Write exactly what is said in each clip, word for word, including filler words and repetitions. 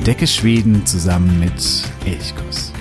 Entdecke Schweden zusammen mit Elchkuss.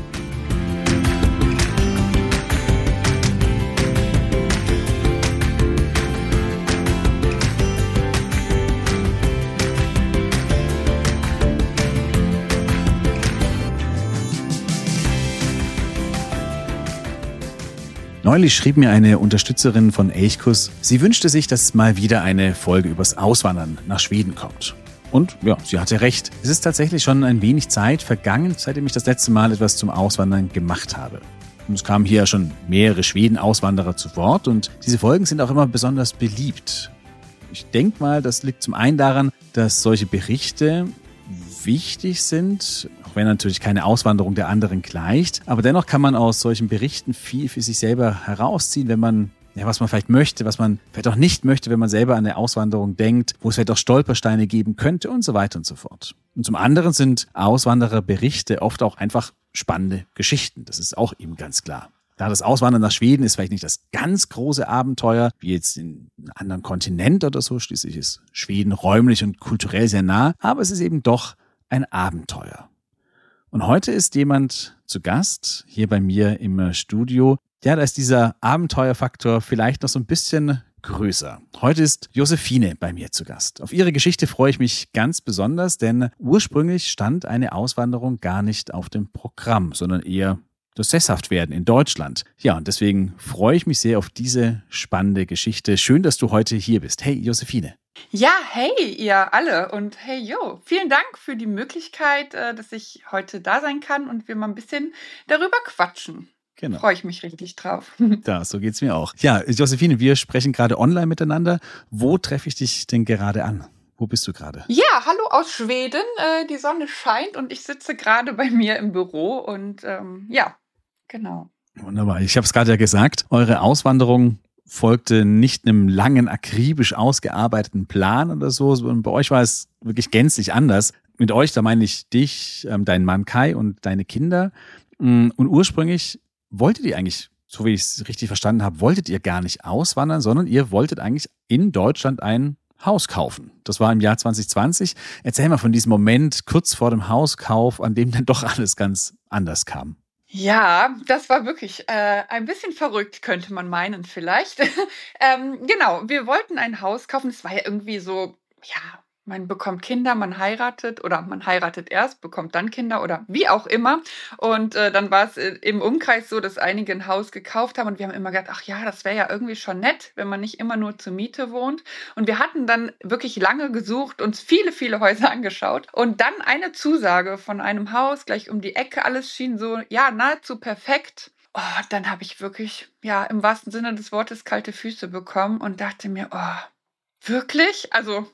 Neulich schrieb mir eine Unterstützerin von Elchkuss, sie wünschte sich, dass mal wieder eine Folge übers Auswandern nach Schweden kommt. Und ja, sie hatte recht. Es ist tatsächlich schon ein wenig Zeit vergangen, seitdem ich das letzte Mal etwas zum Auswandern gemacht habe. Und es kamen hier ja schon mehrere Schweden-Auswanderer zu Wort und diese Folgen sind auch immer besonders beliebt. Ich denke mal, das liegt zum einen daran, dass solche Berichte wichtig sind, auch wenn natürlich keine Auswanderung der anderen gleicht. Aber dennoch kann man aus solchen Berichten viel für sich selber herausziehen, wenn man, ja, was man vielleicht möchte, was man vielleicht auch nicht möchte, wenn man selber an eine Auswanderung denkt, wo es vielleicht auch Stolpersteine geben könnte und so weiter und so fort. Und zum anderen sind Auswandererberichte oft auch einfach spannende Geschichten. Das ist auch eben ganz klar. Da das Auswandern nach Schweden ist vielleicht nicht das ganz große Abenteuer, wie jetzt in einem anderen Kontinent oder so. Schließlich ist Schweden räumlich und kulturell sehr nah, aber es ist eben doch ein Abenteuer. Und heute ist jemand zu Gast hier bei mir im Studio. Ja, da ist dieser Abenteuerfaktor vielleicht noch so ein bisschen größer. Heute ist Josephine bei mir zu Gast. Auf ihre Geschichte freue ich mich ganz besonders, denn ursprünglich stand eine Auswanderung gar nicht auf dem Programm, sondern eher das Sesshaftwerden in Deutschland. Ja, und deswegen freue ich mich sehr auf diese spannende Geschichte. Schön, dass du heute hier bist. Hey, Josephine. Ja, hey, ihr alle und hey, yo, vielen Dank für die Möglichkeit, äh, dass ich heute da sein kann und wir mal ein bisschen darüber quatschen. Genau. Freue ich mich richtig drauf. Ja, so geht's mir auch. Ja, Josephine, wir sprechen gerade online miteinander. Wo treffe ich dich denn gerade an? Wo bist du gerade? Ja, hallo aus Schweden. Äh, die Sonne scheint und ich sitze gerade bei mir im Büro und ähm, ja, genau. Wunderbar. Ich habe es gerade ja gesagt, eure Auswanderung folgte nicht einem langen, akribisch ausgearbeiteten Plan oder so, sondern bei euch war es wirklich gänzlich anders. Mit euch, da meine ich dich, ähm, deinen Mann Kai und deine Kinder. Und ursprünglich wolltet ihr eigentlich, so wie ich es richtig verstanden habe, wolltet ihr gar nicht auswandern, sondern ihr wolltet eigentlich in Deutschland ein Haus kaufen. Das war im Jahr zwanzig zwanzig. Erzähl mal von diesem Moment kurz vor dem Hauskauf, an dem dann doch alles ganz anders kam. Ja, das war wirklich äh, ein bisschen verrückt, könnte man meinen vielleicht. ähm, genau, wir wollten ein Haus kaufen. Es war ja irgendwie so, ja, man bekommt Kinder, man heiratet oder man heiratet erst, bekommt dann Kinder oder wie auch immer. Und äh, dann war es äh, im Umkreis so, dass einige ein Haus gekauft haben und wir haben immer gedacht, ach ja, das wäre ja irgendwie schon nett, wenn man nicht immer nur zur Miete wohnt. Und wir hatten dann wirklich lange gesucht, uns viele, viele Häuser angeschaut und dann eine Zusage von einem Haus gleich um die Ecke. Alles schien so, ja, nahezu perfekt. Oh, dann habe ich wirklich, ja, im wahrsten Sinne des Wortes kalte Füße bekommen und dachte mir, oh, wirklich? Also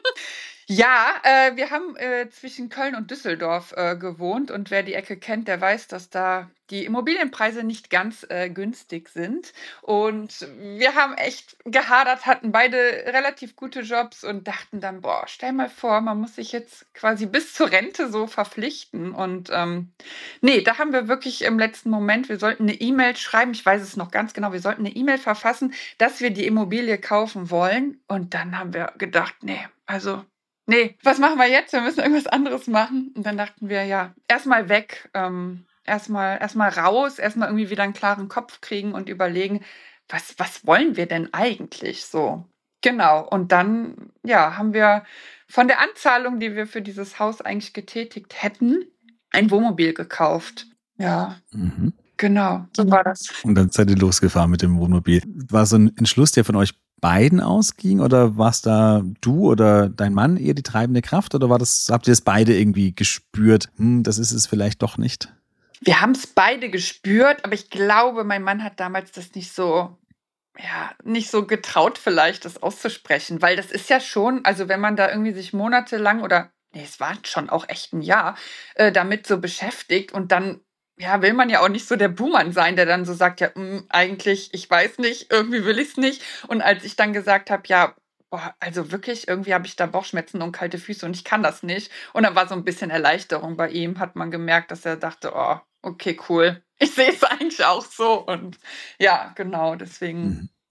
ja, äh, wir haben äh, zwischen Köln und Düsseldorf äh, gewohnt und wer die Ecke kennt, der weiß, dass da die Immobilienpreise nicht ganz äh, günstig sind. Und wir haben echt gehadert, hatten beide relativ gute Jobs und dachten dann, boah, stell mal vor, man muss sich jetzt quasi bis zur Rente so verpflichten. Und ähm, nee, da haben wir wirklich im letzten Moment, wir sollten eine E-Mail schreiben, ich weiß es noch ganz genau, wir sollten eine E-Mail verfassen, dass wir die Immobilie kaufen wollen. Und dann haben wir gedacht, nee, also nee, was machen wir jetzt? Wir müssen irgendwas anderes machen. Und dann dachten wir, ja, erstmal weg, ähm, erstmal erstmal raus, erstmal irgendwie wieder einen klaren Kopf kriegen und überlegen, was, was wollen wir denn eigentlich so? Genau. Und dann, ja, haben wir von der Anzahlung, die wir für dieses Haus eigentlich getätigt hätten, ein Wohnmobil gekauft. Ja. Mhm. Genau, so war das. Und dann seid ihr losgefahren mit dem Wohnmobil. War so ein Entschluss, der von euch beiden ausging oder warst da du oder dein Mann eher die treibende Kraft oder war das, habt ihr es beide irgendwie gespürt, hm, das ist es vielleicht doch nicht? Wir haben es beide gespürt, aber ich glaube, mein Mann hat damals das nicht so, ja, nicht so getraut vielleicht, das auszusprechen, weil das ist ja schon, also wenn man da irgendwie sich monatelang oder, nee, es war schon auch echt ein Jahr, äh, damit so beschäftigt und dann ja, will man ja auch nicht so der Buhmann sein, der dann so sagt, ja, mh, eigentlich, ich weiß nicht, irgendwie will ich es nicht. Und als ich dann gesagt habe, ja, boah, also wirklich, irgendwie habe ich da Bauchschmerzen und kalte Füße und ich kann das nicht. Und dann war so ein bisschen Erleichterung bei ihm, hat man gemerkt, dass er dachte, oh, okay, cool. Ich sehe es eigentlich auch so. Und ja, genau, deswegen.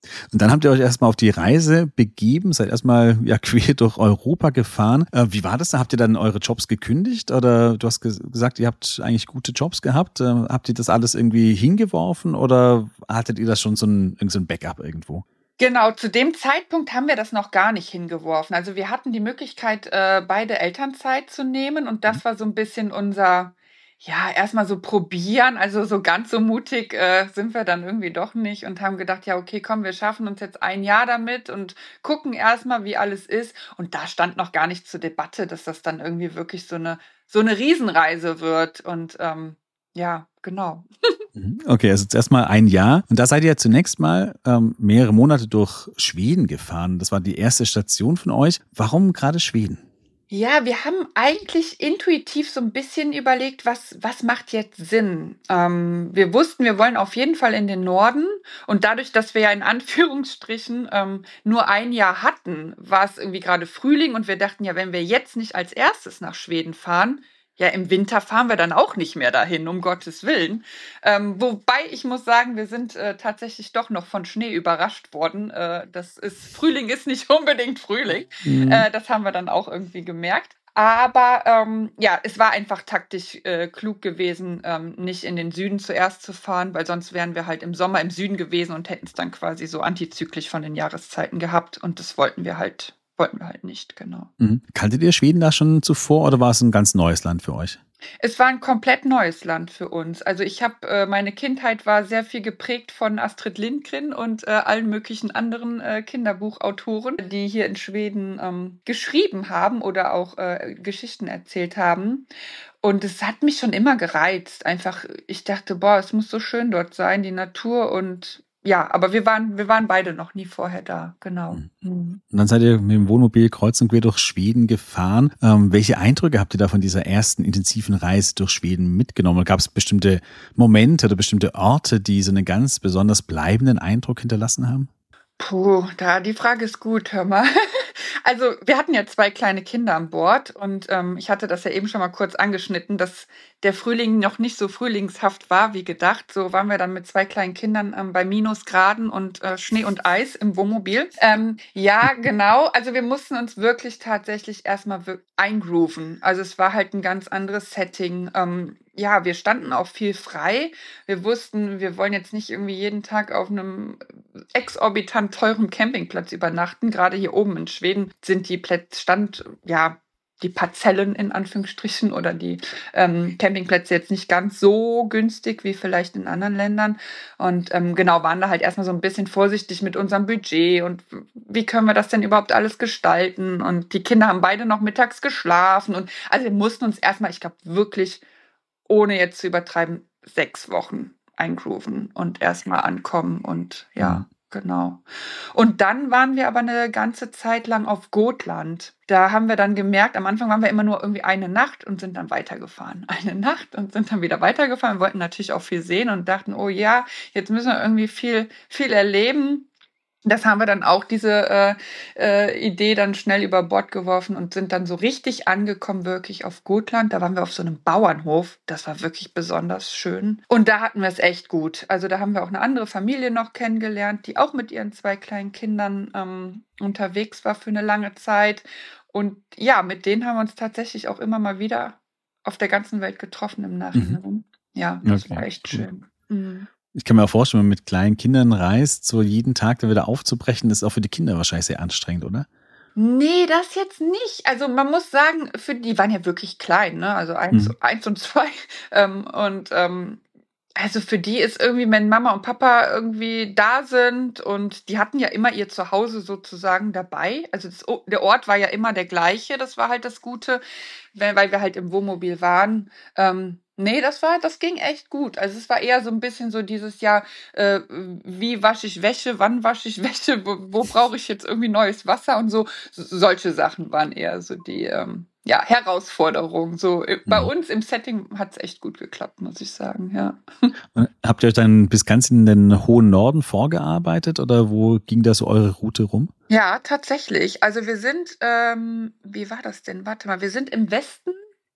Und dann habt ihr euch erstmal auf die Reise begeben, seid erstmal ja, quer durch Europa gefahren. Äh, wie war das da? Habt ihr dann eure Jobs gekündigt? Oder du hast ges- gesagt, ihr habt eigentlich gute Jobs gehabt. Äh, habt ihr das alles irgendwie hingeworfen oder hattet ihr das schon so ein, irgend so ein Backup irgendwo? Genau, zu dem Zeitpunkt haben wir das noch gar nicht hingeworfen. Also wir hatten die Möglichkeit, äh, beide Elternzeit zu nehmen und Mhm. das war so ein bisschen unser, ja, erstmal so probieren. Also so ganz so mutig äh, sind wir dann irgendwie doch nicht und haben gedacht, ja, okay, komm, wir schaffen uns jetzt ein Jahr damit und gucken erstmal, wie alles ist. Und da stand noch gar nicht zur Debatte, dass das dann irgendwie wirklich so eine, so eine Riesenreise wird. Und ähm, ja, genau. Mhm. Okay, also jetzt erstmal ein Jahr. Und da seid ihr ja zunächst mal ähm, mehrere Monate durch Schweden gefahren. Das war die erste Station von euch. Warum gerade Schweden? Ja, wir haben eigentlich intuitiv so ein bisschen überlegt, was was macht jetzt Sinn? Ähm, wir wussten, wir wollen auf jeden Fall in den Norden und dadurch, dass wir ja in Anführungsstrichen, ähm, nur ein Jahr hatten, war es irgendwie gerade Frühling und wir dachten ja, wenn wir jetzt nicht als Erstes nach Schweden fahren, ja, im Winter fahren wir dann auch nicht mehr dahin, um Gottes Willen. Ähm, wobei ich muss sagen, wir sind, äh, tatsächlich doch noch von Schnee überrascht worden. Äh, das ist Frühling ist nicht unbedingt Frühling. Mhm. Äh, das haben wir dann auch irgendwie gemerkt. Aber ähm, ja, es war einfach taktisch äh, klug gewesen, ähm, nicht in den Süden zuerst zu fahren, weil sonst wären wir halt im Sommer im Süden gewesen und hätten es dann quasi so antizyklisch von den Jahreszeiten gehabt. Und das wollten wir halt, wollten wir halt nicht, genau. Mhm. Kanntet ihr Schweden da schon zuvor oder war es ein ganz neues Land für euch? Es war ein komplett neues Land für uns. Also ich habe, äh, meine Kindheit war sehr viel geprägt von Astrid Lindgren und äh, allen möglichen anderen äh, Kinderbuchautoren, die hier in Schweden ähm, geschrieben haben oder auch äh, Geschichten erzählt haben. Und es hat mich schon immer gereizt. Einfach, ich dachte, boah, es muss so schön dort sein, die Natur und ja, aber wir waren, wir waren beide noch nie vorher da, genau. Mhm. Mhm. Und dann seid ihr mit dem Wohnmobil kreuz und quer durch Schweden gefahren. Ähm, welche Eindrücke habt ihr da von dieser ersten intensiven Reise durch Schweden mitgenommen? Gab es bestimmte Momente oder bestimmte Orte, die so einen ganz besonders bleibenden Eindruck hinterlassen haben? Puh, da die Frage ist gut, hör mal. Also, wir hatten ja zwei kleine Kinder an Bord und, ähm, ich hatte das ja eben schon mal kurz angeschnitten, dass der Frühling noch nicht so frühlingshaft war wie gedacht. So waren wir dann mit zwei kleinen Kindern, ähm, bei Minusgraden und, äh, Schnee und Eis im Wohnmobil. Ähm, ja, genau. Also, wir mussten uns wirklich tatsächlich erst mal wirk eingrooven. Also, es war halt ein ganz anderes Setting. Ähm, ja, wir standen auch viel frei. Wir wussten, wir wollen jetzt nicht irgendwie jeden Tag auf einem exorbitant teuren Campingplatz übernachten. Gerade hier oben in Schweden sind die Plätze, stand, ja, die Parzellen in Anführungsstrichen oder die ähm, Campingplätze jetzt nicht ganz so günstig wie vielleicht in anderen Ländern. Und ähm, genau, waren da halt erstmal so ein bisschen vorsichtig mit unserem Budget und wie können wir das denn überhaupt alles gestalten? Und die Kinder haben beide noch mittags geschlafen. Und also wir mussten uns erstmal, ich glaube, wirklich, ohne jetzt zu übertreiben, sechs Wochen eingrooven und erstmal ankommen und Mhm. ja, genau. Und dann waren wir aber eine ganze Zeit lang auf Gotland. Da haben wir dann gemerkt, am Anfang waren wir immer nur irgendwie eine Nacht und sind dann weitergefahren. Eine Nacht und sind dann wieder weitergefahren. Wir wollten natürlich auch viel sehen und dachten: „Oh ja, jetzt müssen wir irgendwie viel viel erleben.“ Das haben wir dann auch diese äh, äh, Idee dann schnell über Bord geworfen und sind dann so richtig angekommen, wirklich auf Gotland. Da waren wir auf so einem Bauernhof. Das war wirklich besonders schön. Und da hatten wir es echt gut. Also da haben wir auch eine andere Familie noch kennengelernt, die auch mit ihren zwei kleinen Kindern ähm, unterwegs war für eine lange Zeit. Und ja, mit denen haben wir uns tatsächlich auch immer mal wieder auf der ganzen Welt getroffen im Mhm. Nachhinein. Ja, das war Okay, echt cool. schön. Mhm. Ich kann mir auch vorstellen, wenn man mit kleinen Kindern reist, so jeden Tag da wieder aufzubrechen, ist auch für die Kinder wahrscheinlich sehr anstrengend, oder? Ne, das jetzt nicht. Also, man muss sagen, für die waren ja wirklich klein, ne? Also eins Mhm. eins und zwei. Ähm, und, ähm, also für die ist irgendwie, wenn Mama und Papa irgendwie da sind und die hatten ja immer ihr Zuhause sozusagen dabei. Also das O der Ort war ja immer der gleiche, das war halt das Gute, we weil wir halt im Wohnmobil waren. Ähm, ne, das war das ging echt gut. Also, es war eher so 'n bisschen so dieses Jahr, äh, wie wasche ich Wäsche, wann wasche ich Wäsche, wo wo brauche ich jetzt irgendwie neues Wasser und so. S solche Sachen waren eher so die, ähm, ja, Herausforderungen. So, äh, bei Mhm. uns im Setting hat's echt gut geklappt, muss ich sagen, ja. Und habt ihr euch dann bis ganz in den hohen Norden vorgearbeitet oder wo ging da so eure Route rum? Ja, tatsächlich. Also, wir sind, ähm wie war das denn? Warte mal, wir sind im Westen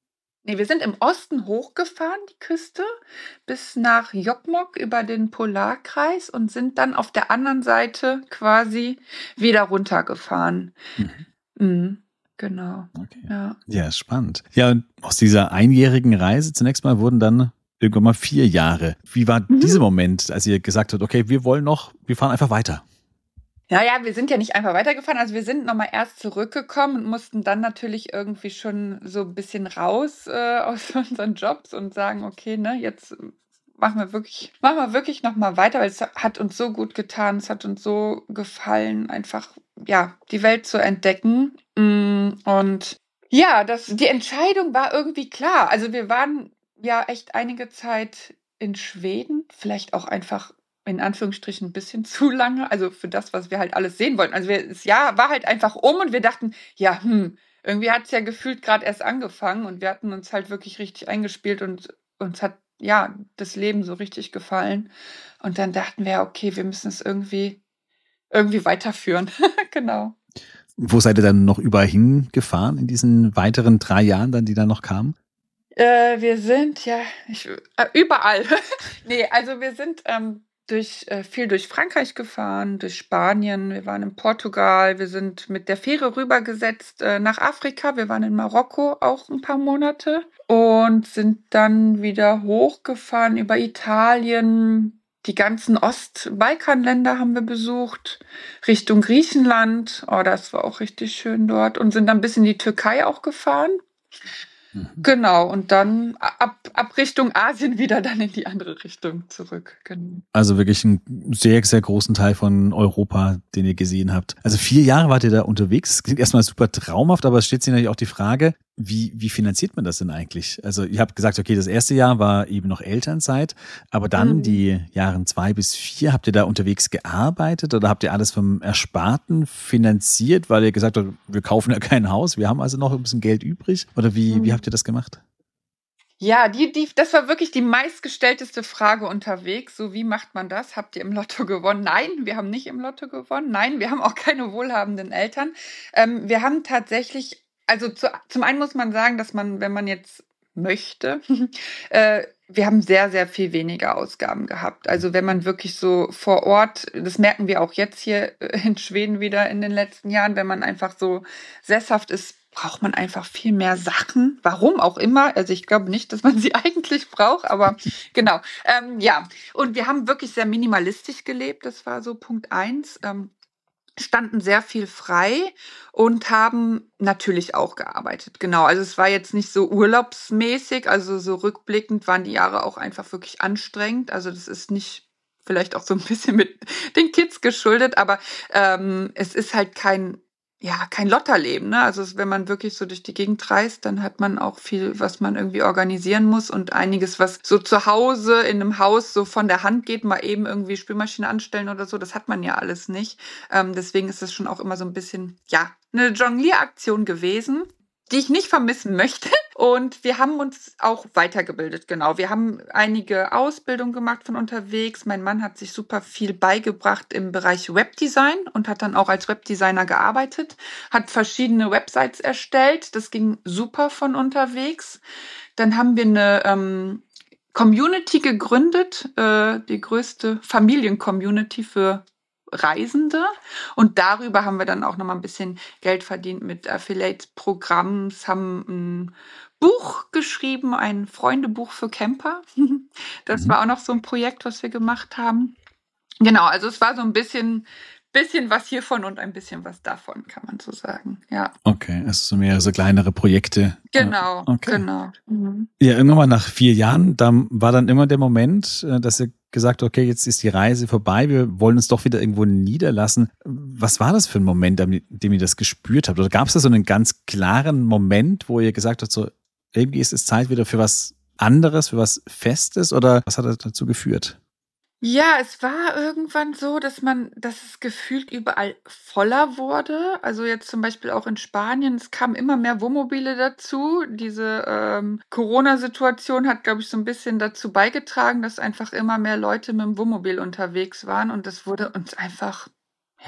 Ne, wir sind im Osten hochgefahren, die Küste, bis nach Jokkmokk über den Polarkreis und sind dann auf der anderen Seite quasi wieder runtergefahren. Mhm. Mhm, genau, Okay. ja. Ja, spannend. Ja, und aus dieser einjährigen Reise zunächst mal wurden dann irgendwann mal vier Jahre. Wie war dieser Mhm. Moment, als ihr gesagt habt: „Okay, wir wollen noch wir fahren einfach weiter?“ Ja, ja, wir sind ja nicht einfach weitergefahren. Also, wir sind noch mal erst zurückgekommen und mussten dann natürlich irgendwie schon so 'n bisschen raus, äh, aus unseren Jobs und sagen: „Okay, ne, jetzt machen wir wirklich machen wir wirklich noch mal weiter“, weil es hat uns so gut getan. Es hat uns so gefallen, einfach, ja, die Welt zu entdecken. Hm, und ja, das die Entscheidung war irgendwie klar. Also, wir waren ja echt einige Zeit in Schweden, vielleicht auch einfach in Anführungsstrichen 'n bisschen zu lange, also für das, was wir halt alles sehen wollten. Also wir das Jahr war halt einfach um und wir dachten: „Ja, hm, irgendwie hat's ja gefühlt grad erst angefangen“ und wir hatten uns halt wirklich richtig eingespielt und uns hat, ja, das Leben so richtig gefallen. Und dann dachten wir: „Okay, wir müssen es irgendwie irgendwie weiterführen.“ Genau. Wo seid ihr dann noch überall hingefahren in diesen weiteren drei Jahren dann, die dann noch kamen? Äh, wir sind ja, ich äh, überall. Ne, also wir sind, ähm, durch äh, viel durch Frankreich gefahren, durch Spanien, wir waren in Portugal, wir sind mit der Fähre rübergesetzt, äh, nach Afrika. Wir waren in Marokko auch 'n paar Monate und sind dann wieder hochgefahren über Italien. Die ganzen Ostbalkanländer haben wir besucht, Richtung Griechenland. Oh, das war auch richtig schön dort und sind dann bis in die Türkei auch gefahren. Mhm. Genau, und dann a ab ab Richtung Asien wieder dann in die andere Richtung zurück, genau. Also wirklich 'n sehr, sehr großen Teil von Europa, den ihr gesehen habt. Also vier Jahre wart ihr da unterwegs. Das klingt erst mal super traumhaft, aber es stellt sich natürlich auch die Frage, wie wie finanziert man das denn eigentlich? Also, ihr habt gesagt, okay, das erste Jahr war eben noch Elternzeit, aber dann Mhm. die Jahren zwei bis vier, habt ihr da unterwegs gearbeitet oder habt ihr alles vom Ersparten finanziert, weil ihr gesagt habt: „Wir kaufen ja kein Haus, wir haben also noch 'n bisschen Geld übrig“? Oder wie wie Mhm. habt ihr das gemacht? Ja, die die das war wirklich die meistgestellteste Frage unterwegs. So: „Wie macht man das? Habt ihr im Lotto gewonnen?“ Nein, wir haben nicht im Lotto gewonnen. Nein, wir haben auch keine wohlhabenden Eltern. Ähm, wir haben tatsächlich also zu zum einen muss man sagen, dass man, wenn man jetzt möchte äh, wir haben sehr, sehr viel weniger Ausgaben gehabt. Also, wenn man wirklich so vor Ort das merken wir auch jetzt hier, äh, in Schweden wieder in den letzten Jahren, wenn man einfach so sesshaft ist, braucht man einfach viel mehr Sachen, warum auch immer. Also, ich glaube nicht, dass man sie eigentlich braucht, aber genau. Ähm, ja, und wir haben wirklich sehr minimalistisch gelebt, das war so Punkt eins, ähm, standen sehr viel frei und haben natürlich auch gearbeitet. Genau, also es war jetzt nicht so urlaubsmäßig, also so rückblickend waren die Jahre auch einfach wirklich anstrengend. Also, das ist nicht vielleicht auch so 'n bisschen mit den Kids geschuldet, aber, ähm, es ist halt kein ja, kein Lotterleben, ne? Also, s wenn man wirklich so durch die Gegend reist, dann hat man auch viel, was man irgendwie organisieren muss und einiges, was so zu Hause in 'nem Haus so von der Hand geht, mal eben irgendwie Spülmaschine anstellen oder so, das hat man ja alles nicht. Ähm, deswegen ist es schon auch immer so 'n bisschen, ja, 'ne Jonglieraktion gewesen, die ich nicht vermissen möchte. Und wir haben uns auch weitergebildet, genau. Wir haben einige Ausbildungen gemacht von unterwegs. Mein Mann hat sich super viel beigebracht im Bereich Webdesign und hat dann auch als Webdesigner gearbeitet, hat verschiedene Websites erstellt. Das ging super von unterwegs. Dann haben wir 'ne, ähm, Community gegründet, äh, die größte Familien-Community für Reisende. Und darüber haben wir dann auch noch mal 'n bisschen Geld verdient mit Affiliate-Programmen, haben 'n Buch geschrieben, ein Freundebuch für Camper. Das Mhm. war auch noch so 'n Projekt, was wir gemacht haben. Genau, also es war so 'n bisschen bisschen was hiervon und ein bisschen was davon, kann man so sagen, ja. Okay, also so mehr so kleinere Projekte. Äh, Genau, okay. genau. Mhm. Ja, irgendwann mal nach vier Jahren, da war dann immer der Moment, äh, dass ihr gesagt habt: „Okay, jetzt ist die Reise vorbei, wir wollen uns doch wieder irgendwo niederlassen.“ Was war das für 'n Moment, an dem ihr das gespürt habt? Oder gab's da so 'nen ganz klaren Moment, wo ihr gesagt habt, so: „Irgendwie ist es Zeit wieder für was anderes, für was Festes“, oder was hat da dazu geführt? Ja, es war irgendwann so, dass man dass es gefühlt überall voller wurde. Also, jetzt zum Beispiel auch in Spanien, es kamen immer mehr Wohnmobile dazu. Diese, ähm, Corona-Situation hat, glaube ich, so 'n bisschen dazu beigetragen, dass einfach immer mehr Leute mit'm Wohnmobil unterwegs waren und das wurde uns einfach, ja, Mhm.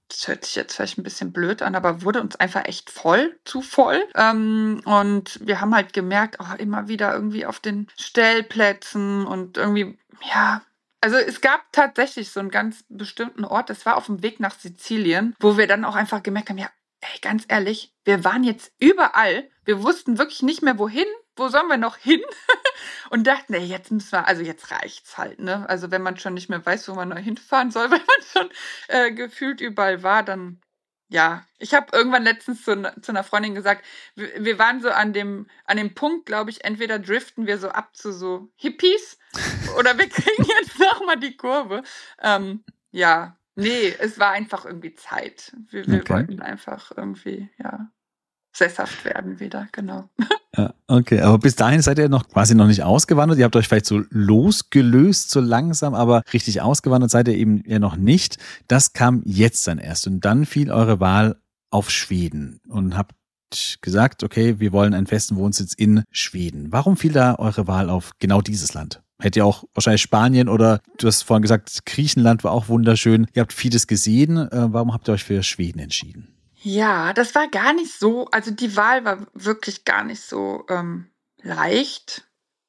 das hört sich jetzt vielleicht ein bisschen blöd an, aber wurde uns einfach echt voll, zu voll. Ähm, und wir haben halt gemerkt, oh, immer wieder irgendwie auf den Stellplätzen und irgendwie, ja, also es gab tatsächlich so einen ganz bestimmten Ort, das war auf dem Weg nach Sizilien, wo wir dann auch einfach gemerkt haben, ja, ey, ganz ehrlich, wir waren jetzt überall, wir wussten wirklich nicht mehr wohin, wo sollen wir noch hin? Und dachten, ey, jetzt müssen wir, also jetzt reicht's halt, ne? Also wenn man schon nicht mehr weiß, wo man noch hinfahren soll, weil man schon äh, gefühlt überall war, dann ja. Ich habe irgendwann letztens zu, ne- zu einer Freundin gesagt, wir, wir waren so an dem, an dem Punkt, glaube ich, entweder driften wir so ab zu so Hippies oder wir kriegen jetzt nochmal die Kurve. Ähm, ja, nee, es war einfach irgendwie Zeit. Wir, wir Okay. wollten einfach irgendwie, ja, sesshaft werden wieder, genau. Ja, okay, aber bis dahin seid ihr noch quasi noch nicht ausgewandert. Ihr habt euch vielleicht so losgelöst, so langsam, aber richtig ausgewandert seid ihr eben ja noch nicht. Das kam jetzt dann erst. Und dann fiel eure Wahl auf Schweden und habt gesagt, okay, wir wollen einen festen Wohnsitz in Schweden. Warum fiel da eure Wahl auf genau dieses Land? Hätte ja auch wahrscheinlich Spanien oder du hast vorhin gesagt, Griechenland war auch wunderschön. Ihr habt vieles gesehen. Äh, Warum habt ihr euch für Schweden entschieden? Ja, das war gar nicht so, also die Wahl war wirklich gar nicht so ähm, leicht.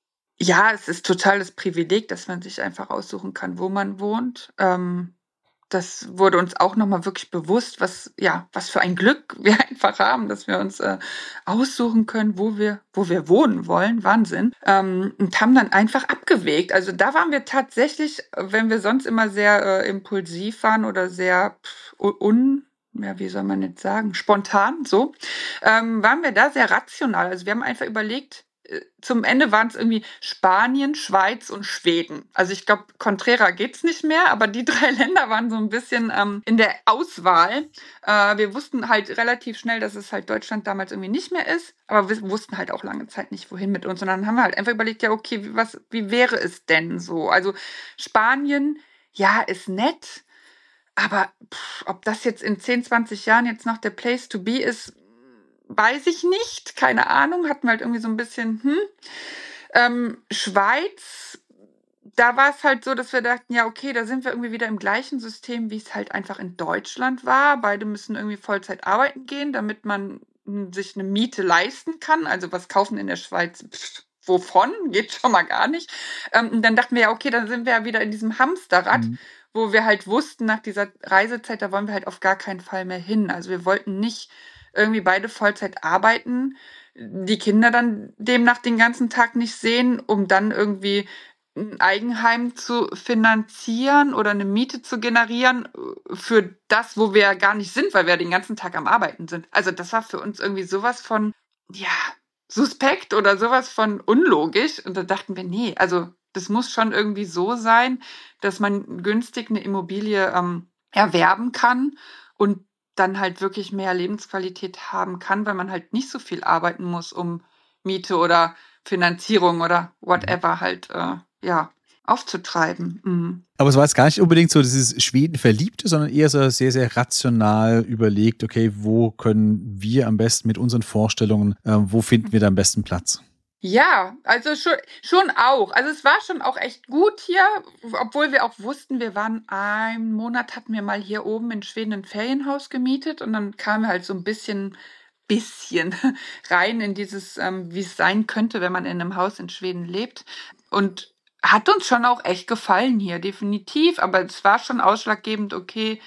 Ja, es ist total das Privileg, dass man sich einfach aussuchen kann, wo man wohnt. Ähm, das wurde uns auch nochmal wirklich bewusst, was, ja, was für ein Glück wir einfach haben, dass wir uns äh, aussuchen können, wo wir, wo wir wohnen wollen. Wahnsinn. Ähm, und haben dann einfach abgewägt. Also da waren wir tatsächlich, wenn wir sonst immer sehr äh, impulsiv waren oder sehr pff, un ja, wie soll man jetzt sagen, spontan, so, ähm, waren wir da sehr rational. Also wir haben einfach überlegt, äh, zum Ende waren es irgendwie Spanien, Schweiz und Schweden. Also ich glaube, konträrer geht's nicht mehr, aber die drei Länder waren so ein bisschen ähm, in der Auswahl. Äh, wir wussten halt relativ schnell, dass es halt Deutschland damals irgendwie nicht mehr ist, aber wir wussten halt auch lange Zeit nicht, wohin mit uns. Und dann haben wir halt einfach überlegt, ja, okay, wie, was, wie wäre es denn so? Also Spanien, ja, ist nett. Aber pff, ob das jetzt in zehn, zwanzig Jahren jetzt noch der Place to be ist, weiß ich nicht. Keine Ahnung. Hatten wir halt irgendwie so ein bisschen, hm. Ähm, Schweiz, da war es halt so, dass wir dachten, ja, okay, da sind wir irgendwie wieder im gleichen System, wie es halt einfach in Deutschland war. Beide müssen irgendwie Vollzeit arbeiten gehen, damit man hm, sich eine Miete leisten kann. Also was kaufen in der Schweiz? Pff, wovon? Geht schon mal gar nicht. Ähm, und dann dachten wir, ja, okay, dann sind wir ja wieder in diesem Hamsterrad, Mhm. wo wir halt wussten, nach dieser Reisezeit, da wollen wir halt auf gar keinen Fall mehr hin. Also wir wollten nicht irgendwie beide Vollzeit arbeiten, die Kinder dann demnach den ganzen Tag nicht sehen, um dann irgendwie ein Eigenheim zu finanzieren oder eine Miete zu generieren äh, für das, wo wir ja gar nicht sind, weil wir ja den ganzen Tag am Arbeiten sind. Also das war für uns irgendwie sowas von, ja, suspekt oder sowas von unlogisch. Und da dachten wir, nee, also das muss schon irgendwie so sein, dass man günstig eine Immobilie ähm, erwerben kann und dann halt wirklich mehr Lebensqualität haben kann, weil man halt nicht so viel arbeiten muss, um Miete oder Finanzierung oder whatever halt, äh, ja, aufzutreiben. Mhm. Aber es war jetzt gar nicht unbedingt so dieses Schweden-Verliebte, sondern eher so sehr, sehr rational überlegt, okay, wo können wir am besten mit unseren Vorstellungen, äh, wo finden wir da am besten Platz? Ja, also schon, schon auch. Also es war schon auch echt gut hier, obwohl wir auch wussten, wir waren einen Monat, hatten wir mal hier oben in Schweden ein Ferienhaus gemietet und dann kamen wir halt so ein bisschen, bisschen rein in dieses, ähm, wie es sein könnte, wenn man in einem Haus in Schweden lebt. Und hat uns schon auch echt gefallen hier, definitiv. Aber es war schon ausschlaggebend, okay,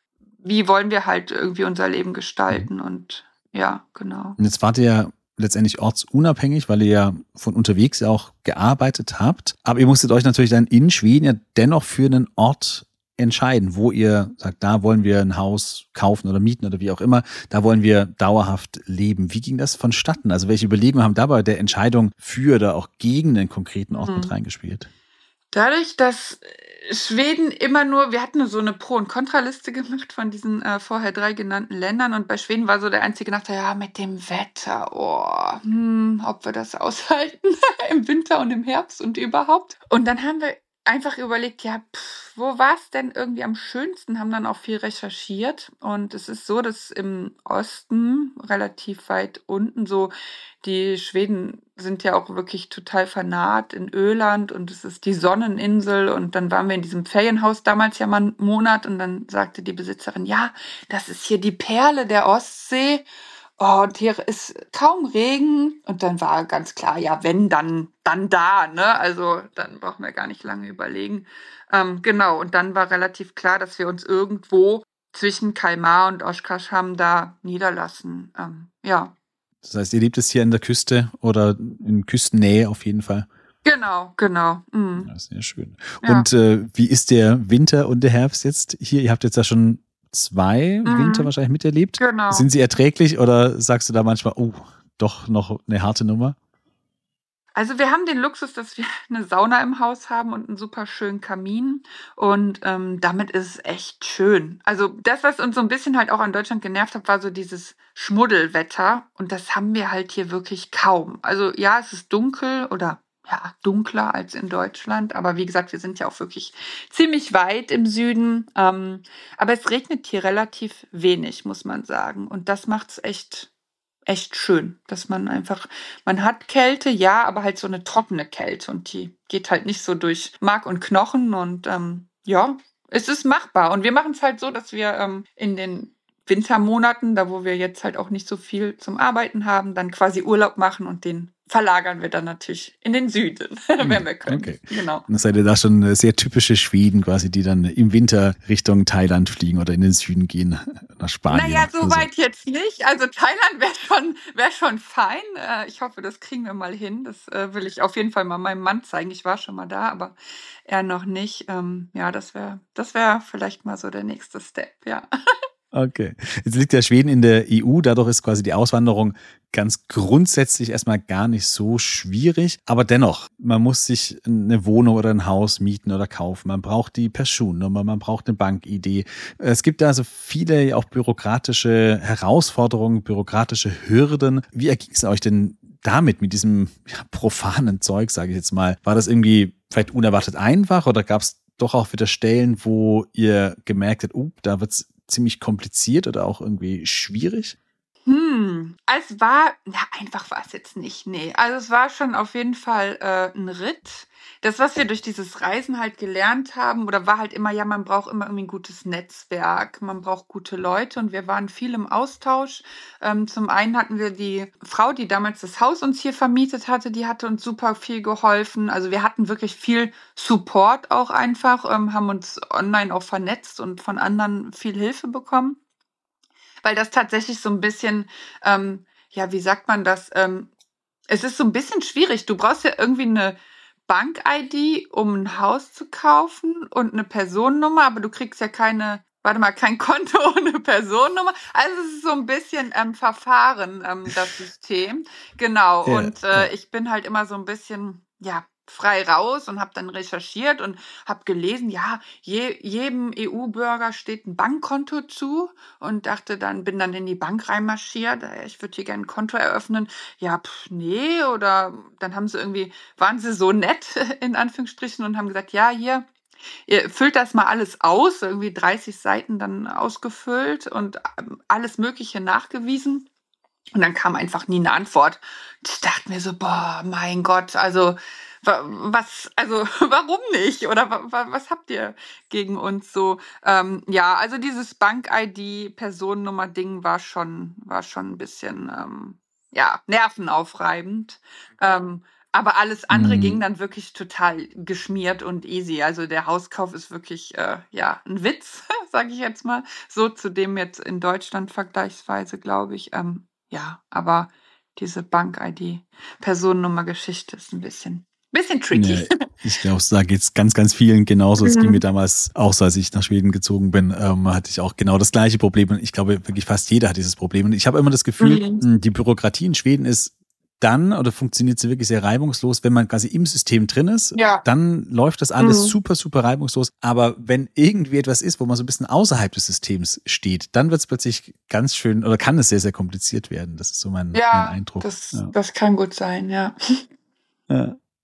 wie wollen wir halt irgendwie unser Leben gestalten und ja, genau. Und jetzt wart ihr ja letztendlich ortsunabhängig, weil ihr ja von unterwegs auch gearbeitet habt. Aber ihr musstet euch natürlich dann in Schweden ja dennoch für einen Ort entscheiden, wo ihr sagt, da wollen wir ein Haus kaufen oder mieten oder wie auch immer, da wollen wir dauerhaft leben. Wie ging das vonstatten? Also welche Überlegungen haben dabei der Entscheidung für oder auch gegen den konkreten Ort mit Mhm. reingespielt? Dadurch, dass Schweden immer nur, wir hatten nur so eine Pro- und Kontraliste gemacht von diesen äh, vorher drei genannten Ländern und bei Schweden war so der einzige Nachteil, ja, mit dem Wetter, oh, hm, ob wir das aushalten im Winter und im Herbst und überhaupt. Und dann haben wir einfach überlegt, ja, pff, wo war es denn irgendwie am schönsten? Haben dann auch viel recherchiert. Und es ist so, dass im Osten, relativ weit unten, so die Schweden sind ja auch wirklich total vernarrt in Öland und es ist die Sonneninsel. Und dann waren wir in diesem Ferienhaus damals ja mal einen Monat und dann sagte die Besitzerin, ja, das ist hier die Perle der Ostsee. Oh, und hier ist kaum Regen. Und dann war ganz klar, ja, wenn, dann, dann da, ne? Also dann brauchen wir gar nicht lange überlegen. Ähm, genau, und dann war relativ klar, dass wir uns irgendwo zwischen Kalmar und Oshkosham da niederlassen. Ähm, ja, Das heißt, ihr lebt es hier an der Küste oder in Küstennähe auf jeden Fall. genau, genau. Mhm. Ja, sehr schön. Ja. Und äh, wie ist der Winter und der Herbst jetzt hier? Ihr habt jetzt ja schon zwei Mhm. Winter wahrscheinlich miterlebt. Genau. Sind sie erträglich oder sagst du da manchmal, oh, doch noch eine harte Nummer? Also wir haben den Luxus, dass wir eine Sauna im Haus haben und einen super schönen Kamin und, ähm, damit ist es echt schön. Also das, was uns so ein bisschen halt auch an Deutschland genervt hat, war so dieses Schmuddelwetter und das haben wir halt hier wirklich kaum. Also ja, es ist dunkel oder ja, dunkler als in Deutschland, aber wie gesagt, wir sind ja auch wirklich ziemlich weit im Süden, ähm, aber es regnet hier relativ wenig, muss man sagen und das macht's echt echt schön, dass man einfach man hat Kälte, ja, aber halt so eine trockene Kälte und die geht halt nicht so durch Mark und Knochen und, ähm, ja, es ist machbar. Und wir machen es halt so, dass wir, ähm, in den Wintermonaten, da wo wir jetzt halt auch nicht so viel zum Arbeiten haben, dann quasi Urlaub machen und den verlagern wir dann natürlich in den Süden, wenn wir können. Okay. Genau. Dann seid ihr da schon sehr typische Schweden quasi, die dann im Winter Richtung Thailand fliegen oder in den Süden gehen, nach Spanien. Naja, so oder weit jetzt nicht. Also Thailand wäre schon, wär schon fein. Äh, ich hoffe, das kriegen wir mal hin. Das äh, will ich auf jeden Fall mal meinem Mann zeigen. Ich war schon mal da, aber er noch nicht. Ähm, ja, das wäre das wär vielleicht mal so der nächste Step, ja. Okay. Jetzt liegt ja Schweden in der E U, dadurch ist quasi die Auswanderung ganz grundsätzlich erstmal gar nicht so schwierig. Aber dennoch, man muss sich eine Wohnung oder ein Haus mieten oder kaufen. Man braucht die Personennummer, man braucht eine Bank-I D. Es gibt da also viele auch bürokratische Herausforderungen, bürokratische Hürden. Wie erging es euch denn damit, mit diesem ja, profanen Zeug, sage ich jetzt mal? War das irgendwie vielleicht unerwartet einfach oder gab es doch auch wieder Stellen, wo ihr gemerkt habt, oh, da wird's ziemlich kompliziert oder auch irgendwie schwierig? Hm, es war ja, einfach war es jetzt nicht, ne. Also, es war schon auf jeden Fall, äh, 'n Ritt. Das, was wir durch dieses Reisen halt gelernt haben oder war halt immer, ja, man braucht immer irgendwie 'n gutes Netzwerk, man braucht gute Leute und wir waren viel im Austausch. Ähm, zum einen hatten wir die Frau, die damals das Haus uns hier vermietet hatte, die hatte uns super viel geholfen. Also, wir hatten wirklich viel Support auch einfach, ähm, haben uns online auch vernetzt und von anderen viel Hilfe bekommen. Weil das tatsächlich so 'n bisschen, ähm, ja, wie sagt man das? Ähm, es ist so 'n bisschen schwierig. Du brauchst ja irgendwie 'ne Bank-I D, um 'n Haus zu kaufen und 'ne Personennummer, aber du kriegst ja keine warte mal, kein Konto ohne Personennummer. Also, es ist so 'n bisschen, ähm, verfahren, ähm, das System. Genau. Ja, Und, ja. äh, ich bin halt immer so 'n bisschen, ja, frei raus und habe dann recherchiert und habe gelesen, ja, je jedem E U-Bürger steht 'n Bankkonto zu und dachte dann bin dann in die Bank reinmarschiert: „Äh, ich würde hier gerne 'n Konto eröffnen.“ Ja, pf, ne, oder dann haben sie irgendwie waren sie so nett in Anführungsstrichen und haben gesagt: „Ja, hier, ihr füllt das mal alles aus“, irgendwie dreißig Seiten dann ausgefüllt und, ähm, alles Mögliche nachgewiesen. Und dann kam einfach nie 'ne Antwort. Ich dachte mir so: „Boah, mein Gott, also wa was also warum nicht? Oder wa wa was habt ihr gegen uns so?“ Ähm, ja, also dieses Bank-I D, Personennummer-Ding war schon war schon 'n bisschen, ähm, ja, nervenaufreibend. Ähm, aber alles andere ging Mhm. dann wirklich total geschmiert und easy. Also, der Hauskauf ist wirklich, äh, ja, 'n Witz, sage ich jetzt mal, so zu dem jetzt in Deutschland vergleichsweise, glaube ich. Ähm, ja, aber diese Bank-I D, Personennummer-Geschichte ist 'n bisschen bisschen Ja, tricky. ich glaube, da geht's ganz, ganz vielen genauso. Es ging mir Mhm. damals auch so, als ich nach Schweden gezogen bin, ähm, hatte ich auch genau das gleiche Problem. Und ich glaube, wirklich fast jeder hat dieses Problem. Und ich habe immer das Gefühl, Mhm. mh, die Bürokratie in Schweden ist dann oder funktioniert sie wirklich sehr reibungslos, wenn man quasi im System drin ist. Ja. Dann läuft das alles Mhm. super, super reibungslos. Aber wenn irgendwie etwas ist, wo man so ein bisschen außerhalb des Systems steht, dann wird es plötzlich ganz schön oder kann es sehr, sehr kompliziert werden. Das ist so mein, mein Ja, Eindruck. das Ja. das kann gut sein, ja. Ja.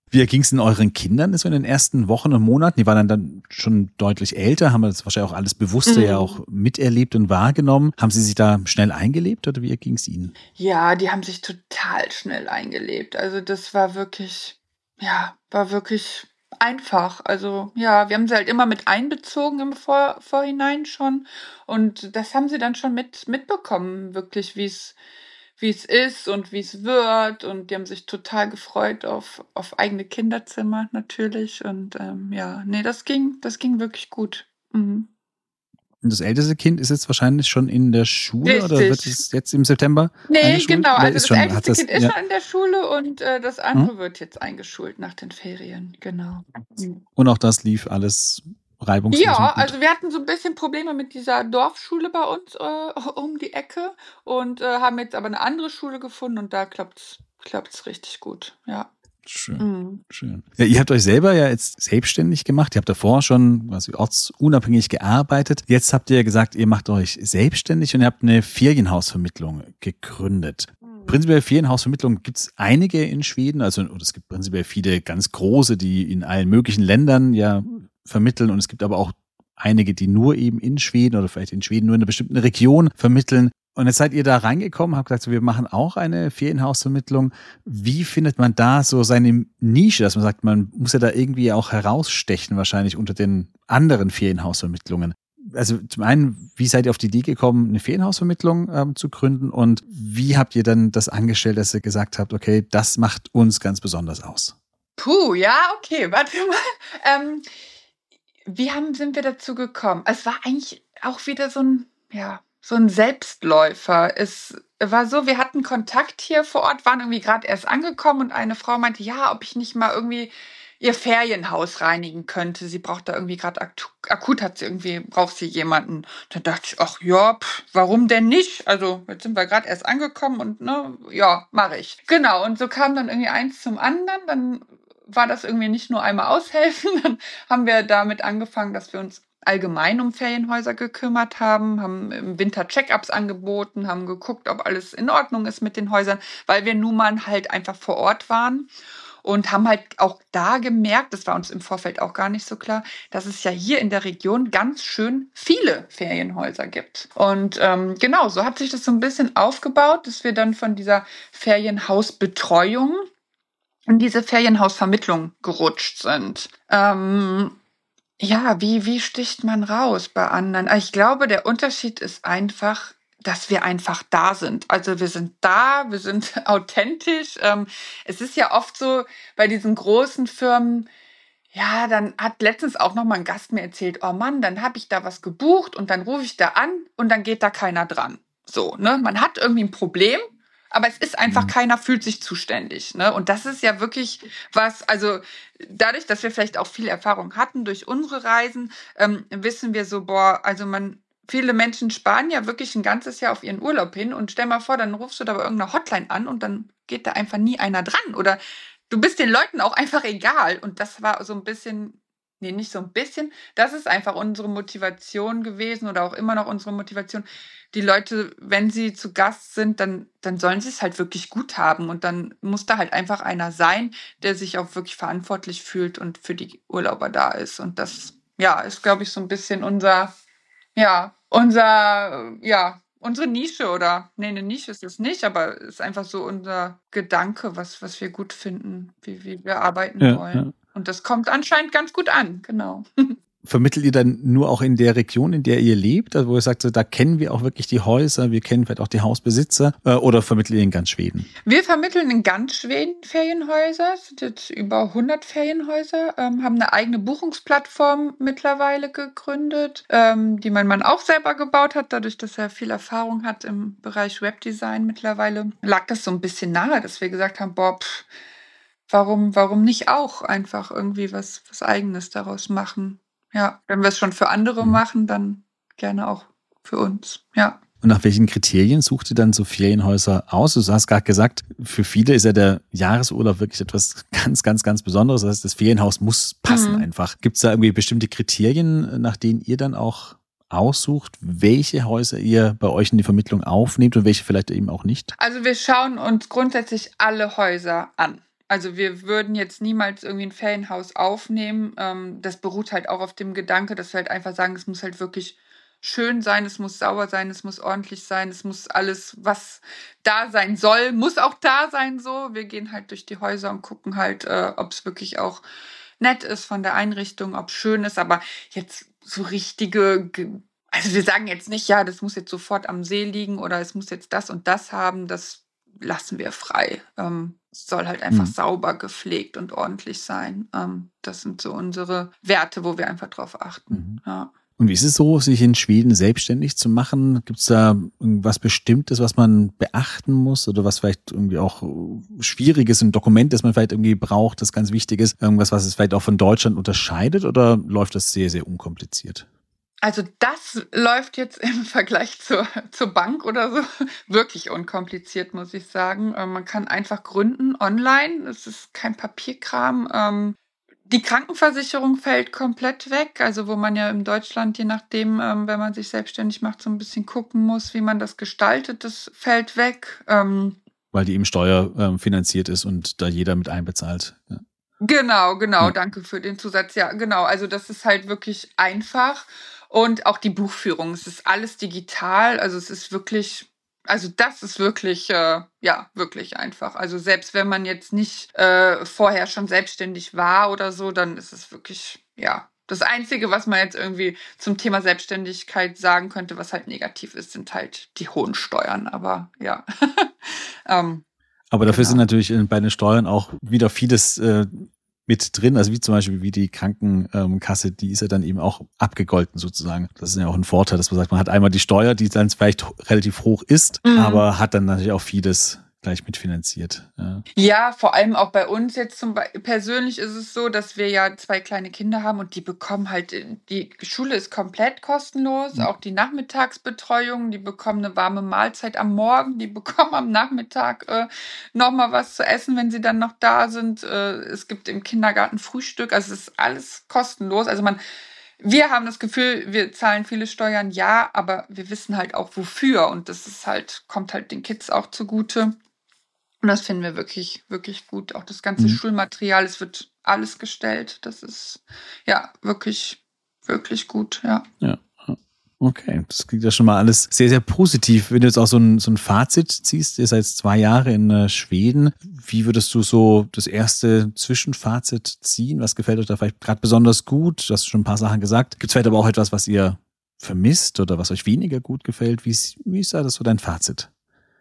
Wie ging es denn euren Kindern so in den ersten Wochen und Monaten? Die waren dann, dann schon deutlich älter, haben das wahrscheinlich auch alles bewusster Mhm. ja auch miterlebt und wahrgenommen. Haben sie sich da schnell eingelebt oder wie ging es ihnen? Ja, die haben sich total schnell eingelebt. Also das war wirklich, ja, war wirklich einfach. Also ja, wir haben sie halt immer mit einbezogen im Vor Vorhinein schon. Und das haben sie dann schon mit mitbekommen, wirklich, wie es wie es ist und wie es wird. Und die haben sich total gefreut auf, auf eigene Kinderzimmer natürlich. Und ähm, ja, nee, das ging, das ging wirklich gut. Mhm. Und das älteste Kind ist jetzt wahrscheinlich schon in der Schule oder wird Richtig. es jetzt im September Nee, eingeschult? genau. Oder Also ist das schon, hat älteste das, Kind ist ja. schon in der Schule und äh, das Hm? andere wird jetzt eingeschult nach den Ferien. Genau. Mhm. Und auch das lief alles reibungslos und Ja, gut. also wir hatten so ein bisschen Probleme mit dieser Dorfschule bei uns äh, um die Ecke und äh, haben jetzt aber eine andere Schule gefunden und da klappt's klappt's richtig gut. Ja. Schön, Mhm. schön. Ja, ihr habt euch selber ja jetzt selbstständig gemacht. Ihr habt davor schon quasi ortsunabhängig gearbeitet. Jetzt habt ihr ja gesagt, ihr macht euch selbstständig und ihr habt eine Ferienhausvermittlung gegründet. Mhm. Prinzipiell Ferienhausvermittlung gibt es einige in Schweden. Also und es gibt prinzipiell viele ganz große, die in allen möglichen Ländern ja vermitteln. Und es gibt aber auch einige, die nur eben in Schweden oder vielleicht in Schweden nur in einer bestimmten Region vermitteln. Und jetzt seid ihr da reingekommen, habt gesagt, so, wir machen auch eine Ferienhausvermittlung. Wie findet man da so seine Nische, dass man sagt, man muss ja da irgendwie auch herausstechen wahrscheinlich unter den anderen Ferienhausvermittlungen? Also zum einen, wie seid ihr auf die Idee gekommen, eine Ferienhausvermittlung ähm, zu gründen und wie habt ihr dann das angestellt, dass ihr gesagt habt, okay, das macht uns ganz besonders aus? Puh, ja, okay, warte mal. Ähm, wie haben, sind wir dazu gekommen? Es war eigentlich auch wieder so ein, ja, so ein Selbstläufer. Es war so, wir hatten Kontakt hier vor Ort, waren irgendwie gerade erst angekommen und eine Frau meinte, ja, ob ich nicht mal irgendwie ihr Ferienhaus reinigen könnte. Sie braucht da irgendwie gerade akut, akut hat sie irgendwie, braucht sie jemanden. Dann dachte ich, ach ja, pff, warum denn nicht? Also jetzt sind wir gerade erst angekommen und ne, ja, mache ich. Genau, und so kam dann irgendwie eins zum anderen. Dann war das irgendwie nicht nur einmal aushelfen. Dann haben wir damit angefangen, dass wir uns allgemein um Ferienhäuser gekümmert haben, haben im Winter Check-ups angeboten, haben geguckt, ob alles in Ordnung ist mit den Häusern, weil wir nun mal halt einfach vor Ort waren und haben halt auch da gemerkt, das war uns im Vorfeld auch gar nicht so klar, dass es ja hier in der Region ganz schön viele Ferienhäuser gibt. Und ähm, genau, so hat sich das so ein bisschen aufgebaut, dass wir dann von dieser Ferienhausbetreuung in diese Ferienhausvermittlung gerutscht sind. Ähm, ja, wie, wie sticht man raus bei anderen? Ich glaube, der Unterschied ist einfach, dass wir einfach da sind. Also wir sind da, wir sind authentisch. Ähm, es ist ja oft so bei diesen großen Firmen, ja, dann hat letztens auch noch mal ein Gast mir erzählt, oh Mann, dann habe ich da was gebucht und dann rufe ich da an und dann geht da keiner dran. So, ne? Man hat irgendwie ein Problem, aber es ist einfach, Mhm. keiner fühlt sich zuständig, ne? Und das ist ja wirklich was, also dadurch, dass wir vielleicht auch viel Erfahrung hatten durch unsere Reisen, ähm, wissen wir so, boah, also man, viele Menschen sparen ja wirklich ein ganzes Jahr auf ihren Urlaub hin und stell mal vor, dann rufst du da bei irgendeiner Hotline an und dann geht da einfach nie einer dran oder du bist den Leuten auch einfach egal. Und das war so ein bisschen, nee, nicht so ein bisschen, das ist einfach unsere Motivation gewesen oder auch immer noch unsere Motivation. Die Leute, wenn sie zu Gast sind, dann, dann sollen sie es halt wirklich gut haben. Und dann muss da halt einfach einer sein, der sich auch wirklich verantwortlich fühlt und für die Urlauber da ist. Und das, ja, ist, glaube ich, so ein bisschen unser, ja, unser, ja, unsere Nische oder, nee, eine Nische ist es nicht, aber ist einfach so unser Gedanke, was, was wir gut finden, wie, wie wir arbeiten Ja, ja. wollen. Und das kommt anscheinend ganz gut an, genau. Vermittelt ihr dann nur auch in der Region, in der ihr lebt, also wo ihr sagt, so, da kennen wir auch wirklich die Häuser, wir kennen vielleicht auch die Hausbesitzer, äh, oder vermittelt ihr in ganz Schweden? Wir vermitteln in ganz Schweden Ferienhäuser, es sind jetzt über hundert Ferienhäuser, ähm, haben eine eigene Buchungsplattform mittlerweile gegründet, ähm, die mein Mann auch selber gebaut hat, dadurch, dass er viel Erfahrung hat im Bereich Webdesign mittlerweile. Lag das so ein bisschen nahe, dass wir gesagt haben, boah, pff, warum, warum nicht auch einfach irgendwie was, was Eigenes daraus machen? Ja, wenn wir es schon für andere Mhm. machen, dann gerne auch für uns, ja. Und nach welchen Kriterien sucht ihr dann so Ferienhäuser aus? Du hast gerade gesagt, für viele ist ja der Jahresurlaub wirklich etwas ganz, ganz, ganz Besonderes. Das heißt, das Ferienhaus muss passen Mhm. einfach. Gibt es da irgendwie bestimmte Kriterien, nach denen ihr dann auch aussucht, welche Häuser ihr bei euch in die Vermittlung aufnehmt und welche vielleicht eben auch nicht? Also wir schauen uns grundsätzlich alle Häuser an. Also wir würden jetzt niemals irgendwie ein Ferienhaus aufnehmen. Ähm, das beruht halt auch auf dem Gedanke, dass wir halt einfach sagen, es muss halt wirklich schön sein, es muss sauber sein, es muss ordentlich sein, es muss alles, was da sein soll, muss auch da sein so. Wir gehen halt durch die Häuser und gucken halt, äh, ob es wirklich auch nett ist von der Einrichtung, ob es schön ist, aber jetzt so richtige, ge- also wir sagen jetzt nicht, ja, das muss jetzt sofort am See liegen oder es muss jetzt das und das haben, das lassen wir frei. Ähm, es soll halt einfach Hm. sauber, gepflegt und ordentlich sein. Ähm, das sind so unsere Werte, wo wir einfach drauf achten. Mhm. Ja. Und wie ist es so, sich in Schweden selbstständig zu machen? Gibt es da irgendwas Bestimmtes, was man beachten muss oder was vielleicht irgendwie auch schwierig ist, ein Dokument, das man vielleicht irgendwie braucht, das ganz wichtig ist? Irgendwas, was es vielleicht auch von Deutschland unterscheidet oder läuft das sehr, sehr unkompliziert? Also das läuft jetzt im Vergleich zur, zur Bank oder so wirklich unkompliziert, muss ich sagen. Ähm, man kann einfach gründen online. Es ist kein Papierkram. Ähm, die Krankenversicherung fällt komplett weg. Also wo man ja in Deutschland, je nachdem, ähm, wenn man sich selbstständig macht, so ein bisschen gucken muss, wie man das gestaltet, das fällt weg. Ähm, Weil die eben steuerfinanziert ist und da jeder mit einbezahlt. Ja. Genau, genau, Ja. danke für den Zusatz. Ja, genau. Also das ist halt wirklich einfach. Und auch die Buchführung, es ist alles digital. Also es ist wirklich, also das ist wirklich, äh, ja, wirklich einfach. Also selbst wenn man jetzt nicht äh, vorher schon selbstständig war oder so, dann ist es wirklich, ja. Das Einzige, was man jetzt irgendwie zum Thema Selbstständigkeit sagen könnte, was halt negativ ist, sind halt die hohen Steuern. Aber ja. ähm, Aber dafür genau. sind natürlich äh, bei den Steuern auch wieder vieles äh, mit drin, also wie zum Beispiel wie die Krankenkasse, die ist ja dann eben auch abgegolten sozusagen. Das ist ja auch ein Vorteil, dass man sagt, man hat einmal die Steuer, die dann vielleicht relativ hoch ist, Mhm. aber hat dann natürlich auch vieles gleich mitfinanziert. Ja. Ja, vor allem auch bei uns jetzt zum Beispiel. Persönlich ist es so, dass wir ja zwei kleine Kinder haben und die bekommen halt, die Schule ist komplett kostenlos, Mhm. auch die Nachmittagsbetreuung, die bekommen eine warme Mahlzeit am Morgen, die bekommen am Nachmittag äh, nochmal was zu essen, wenn sie dann noch da sind. Äh, es gibt im Kindergarten Frühstück, also es ist alles kostenlos. Also man, wir haben das Gefühl, wir zahlen viele Steuern, ja, aber wir wissen halt auch wofür und das ist halt, kommt halt den Kids auch zugute. Und das finden wir wirklich, wirklich gut. Auch das ganze Mhm. Schulmaterial, es wird alles gestellt. Das ist ja wirklich, wirklich gut, ja. Ja. Okay, das klingt ja schon mal alles sehr, sehr positiv. Wenn du jetzt auch so ein, so ein Fazit ziehst, ihr seid zwei Jahre in äh, Schweden, wie würdest du so das erste Zwischenfazit ziehen? Was gefällt euch da vielleicht gerade besonders gut? Du hast schon ein paar Sachen gesagt. Gibt es vielleicht aber auch etwas, was ihr vermisst oder was euch weniger gut gefällt? Wie ist, wie ist da das so dein Fazit?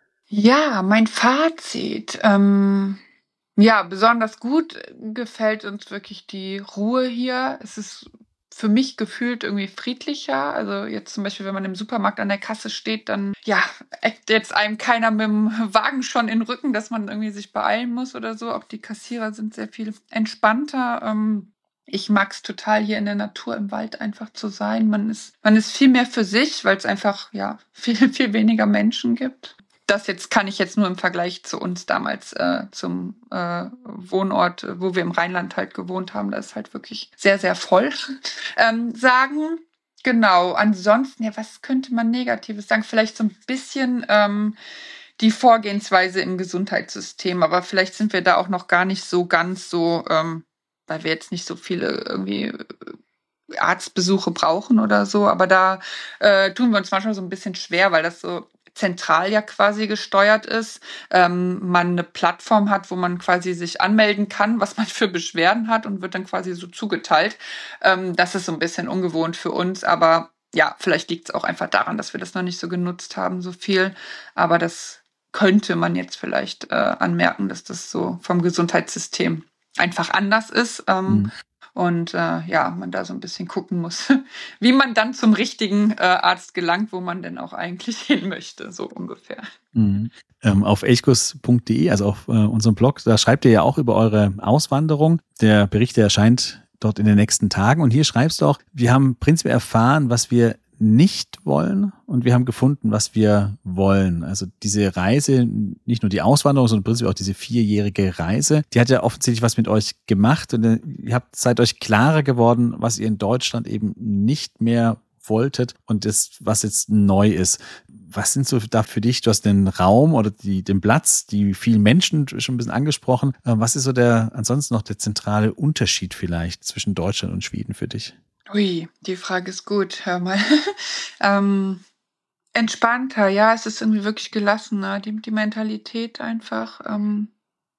Ja, mein Fazit. Ähm, ja, besonders gut gefällt uns wirklich die Ruhe hier. Es ist für mich gefühlt irgendwie friedlicher. Also jetzt zum Beispiel, wenn man im Supermarkt an der Kasse steht, dann ja, eckt jetzt einem keiner mit dem Wagen schon in den Rücken, dass man irgendwie sich beeilen muss oder so. Auch die Kassierer sind sehr viel entspannter. Ähm, ich mag es total, hier in der Natur im Wald einfach zu sein. Man ist, man ist viel mehr für sich, weil es einfach ja viel, viel weniger Menschen gibt. Das jetzt kann ich jetzt nur im Vergleich zu uns damals äh, zum äh, Wohnort, wo wir im Rheinland halt gewohnt haben, da ist halt wirklich sehr, sehr voll, ähm, sagen. Genau, ansonsten, ja, was könnte man Negatives sagen? Vielleicht so ein bisschen ähm, die Vorgehensweise im Gesundheitssystem, aber vielleicht sind wir da auch noch gar nicht so ganz so, ähm, weil wir jetzt nicht so viele irgendwie Arztbesuche brauchen oder so, aber da äh, tun wir uns manchmal so ein bisschen schwer, weil das so zentral ja quasi gesteuert ist, ähm, man eine Plattform hat, wo man quasi sich anmelden kann, was man für Beschwerden hat und wird dann quasi so zugeteilt. Ähm, das ist so ein bisschen ungewohnt für uns, aber ja, vielleicht liegt es auch einfach daran, dass wir das noch nicht so genutzt haben, so viel. Aber das könnte man jetzt vielleicht äh, anmerken, dass das so vom Gesundheitssystem einfach anders ist. Ähm, Mhm. und äh, ja, man da so ein bisschen gucken muss, wie man dann zum richtigen äh, Arzt gelangt, wo man denn auch eigentlich hin möchte, so ungefähr. Mhm. Ähm, auf elchkuss punkt de, also auf äh, unserem Blog, da schreibt ihr ja auch über eure Auswanderung. Der Bericht, der erscheint dort in den nächsten Tagen. Und hier schreibst du auch, wir haben prinzipiell erfahren, was wir nicht wollen und wir haben gefunden, was wir wollen. Also diese Reise, nicht nur die Auswanderung, sondern prinzipiell auch diese vierjährige Reise, die hat ja offensichtlich was mit euch gemacht und ihr habt seid euch klarer geworden, was ihr in Deutschland eben nicht mehr wolltet und das, was jetzt neu ist. was sind so da für dich, du hast den Raum oder die, den Platz, die vielen Menschen schon ein bisschen angesprochen. Was ist so der, ansonsten noch der zentrale Unterschied vielleicht zwischen Deutschland und Schweden für dich? Ui, die Frage ist gut, hör mal. ähm, entspannter, ja, es ist irgendwie wirklich gelassener, die, die Mentalität einfach, ähm,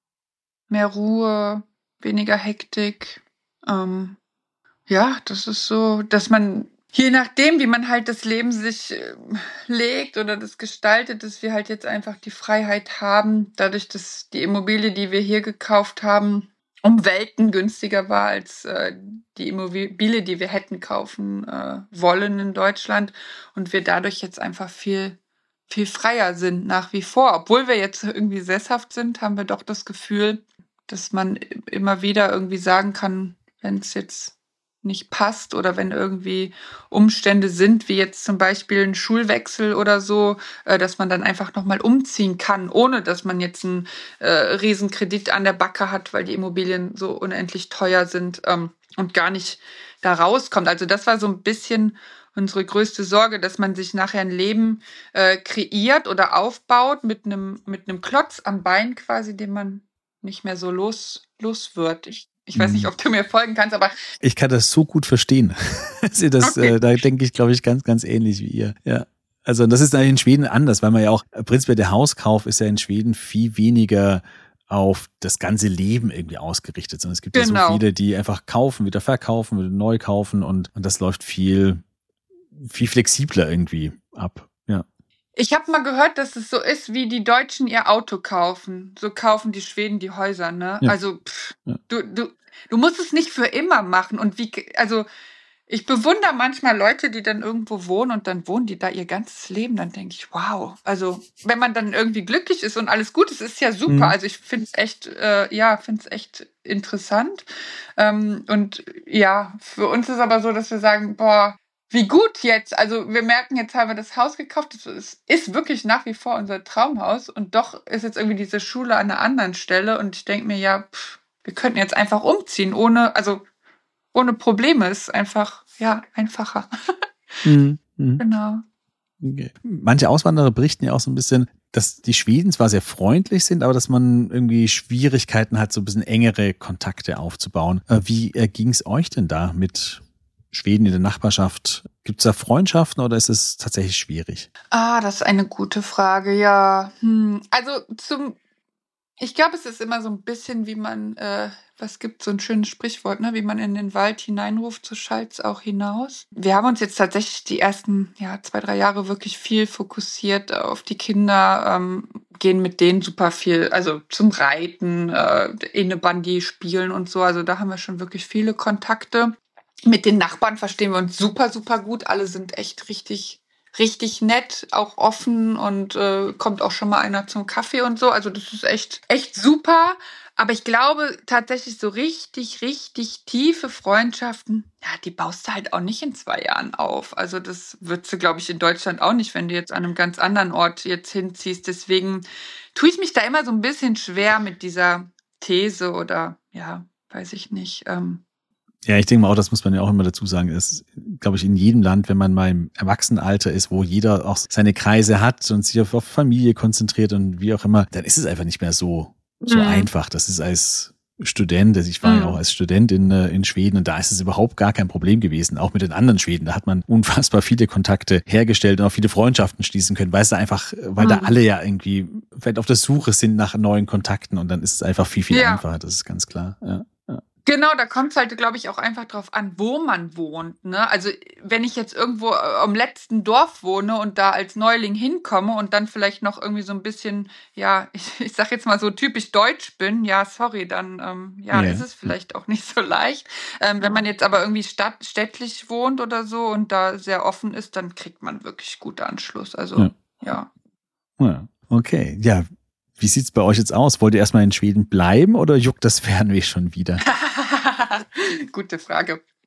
mehr Ruhe, weniger Hektik. Ähm, ja, das ist so, dass man, je nachdem, wie man halt das Leben sich äh, legt oder das gestaltet, dass wir halt jetzt einfach die Freiheit haben, dadurch, dass die Immobilie, die wir hier gekauft haben, um Welten günstiger war als äh, die Immobilie, die wir hätten kaufen äh, wollen in Deutschland und wir dadurch jetzt einfach viel, viel freier sind nach wie vor. Obwohl wir jetzt irgendwie sesshaft sind, haben wir doch das Gefühl, dass man immer wieder irgendwie sagen kann, wenn es jetzt nicht passt oder wenn irgendwie Umstände sind, wie jetzt zum Beispiel ein Schulwechsel oder so, äh, dass man dann einfach nochmal umziehen kann, ohne dass man jetzt einen äh, Riesenkredit an der Backe hat, weil die Immobilien so unendlich teuer sind ähm, und gar nicht da rauskommt. Also das war so ein bisschen unsere größte Sorge, dass man sich nachher ein Leben äh, kreiert oder aufbaut mit einem mit einem Klotz am Bein quasi, den man nicht mehr so los, los wird. Ich Ich weiß nicht, ob du mir folgen kannst, aber ich kann das so gut verstehen. das, okay. äh, da denke ich, glaube ich, ganz, ganz ähnlich wie ihr. Ja. Also das ist in Schweden anders, weil man ja auch, prinzipiell der Hauskauf ist ja in Schweden viel weniger auf das ganze Leben irgendwie ausgerichtet, sondern es gibt genau. ja so viele, die einfach kaufen, wieder verkaufen, wieder neu kaufen und, und das läuft viel, viel flexibler irgendwie ab. Ja. Ich habe mal gehört, dass es so ist, wie die Deutschen ihr Auto kaufen. So kaufen die Schweden die Häuser, ne? Ja. Also pff, ja. du, du, du musst es nicht für immer machen. Und wie, also ich bewundere manchmal Leute, die dann irgendwo wohnen und dann wohnen die da ihr ganzes Leben. Dann denke ich, wow. Also wenn man dann irgendwie glücklich ist und alles gut ist, ist ja super. Mhm. Also ich finde es echt, äh, ja, finde es echt interessant. Ähm, und ja, für uns ist aber so, dass wir sagen, boah, wie gut jetzt, also wir merken, jetzt haben wir das Haus gekauft, es ist wirklich nach wie vor unser Traumhaus und doch ist jetzt irgendwie diese Schule an einer anderen Stelle und ich denke mir, ja, pff, wir könnten jetzt einfach umziehen, ohne, also ohne Probleme, ist einfach, ja, einfacher. Mhm. Mhm. Genau. Okay. Manche Auswanderer berichten ja auch so ein bisschen, dass die Schweden zwar sehr freundlich sind, aber dass man irgendwie Schwierigkeiten hat, so ein bisschen engere Kontakte aufzubauen. Wie ging es euch denn da mit Schweden in der Nachbarschaft? Gibt es da Freundschaften oder ist es tatsächlich schwierig? Ah, das ist eine gute Frage, ja. Hm. Also zum, ich glaube, es ist immer so ein bisschen, wie man, äh, was gibt so ein schönes Sprichwort, ne? Wie man in den Wald hineinruft, so schallt's auch hinaus. Wir haben uns jetzt tatsächlich die ersten, ja, zwei, drei Jahre wirklich viel fokussiert auf die Kinder, ähm, gehen mit denen super viel, also zum Reiten, äh, Innebandy spielen und so. Also da haben wir schon wirklich viele Kontakte. Mit den Nachbarn verstehen wir uns super, super gut. Alle sind echt richtig, richtig nett, auch offen und äh, kommt auch schon mal einer zum Kaffee und so. Also das ist echt, echt super. Aber ich glaube tatsächlich so richtig, richtig tiefe Freundschaften, ja, die baust du halt auch nicht in zwei Jahren auf. Also das würdest du, glaube ich, in Deutschland auch nicht, wenn du jetzt an einem ganz anderen Ort jetzt hinziehst. Deswegen tue ich mich da immer so ein bisschen schwer mit dieser These oder, ja, weiß ich nicht, ähm, Ja, ich denke mal auch, das muss man ja auch immer dazu sagen, ist, glaube ich, in jedem Land, wenn man mal im Erwachsenenalter ist, wo jeder auch seine Kreise hat und sich auf, auf Familie konzentriert und wie auch immer, dann ist es einfach nicht mehr so, so mhm. einfach. Das ist als Student, also ich war mhm. ja auch als Student in, in Schweden und da ist es überhaupt gar kein Problem gewesen, auch mit den anderen Schweden. Da hat man unfassbar viele Kontakte hergestellt und auch viele Freundschaften schließen können, weil es da einfach, weil mhm. da alle ja irgendwie vielleicht auf der Suche sind nach neuen Kontakten und dann ist es einfach viel, viel ja. einfacher, das ist ganz klar, ja. Genau, da kommt es halt, glaube ich, auch einfach drauf an, wo man wohnt. Ne? Also wenn ich jetzt irgendwo am letzten Dorf wohne und da als Neuling hinkomme und dann vielleicht noch irgendwie so ein bisschen, ja, ich, ich sag jetzt mal so typisch deutsch bin, ja, sorry, dann ähm, ja, yeah. ist es vielleicht auch nicht so leicht. Ähm, wenn man jetzt aber irgendwie stadt, städtlich wohnt oder so und da sehr offen ist, dann kriegt man wirklich guten Anschluss. Also, ja. Ja, ja. Okay, ja. Wie sieht's bei euch jetzt aus? Wollt ihr erstmal in Schweden bleiben oder juckt das Fernweh schon wieder? Gute Frage.